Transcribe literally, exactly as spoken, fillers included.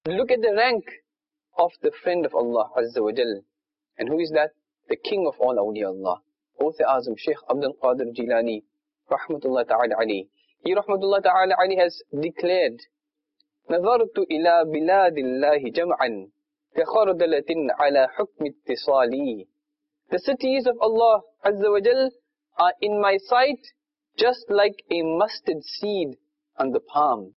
Look at the rank of the friend of Allah Azza wa Jal. And who is that? The king of all awliya Allah. Gawth-e-Azam Shaykh Abdul Qadir Jilani, Rahmatullah Ta'ala Ali. He Rahmatullah Ta'ala Ali has declared, نظرت إلى بلاد الله جمعا كخردلة على حكم اتصالي. The cities of Allah Azza wa Jal are in my sight just like a mustard seed on the palm.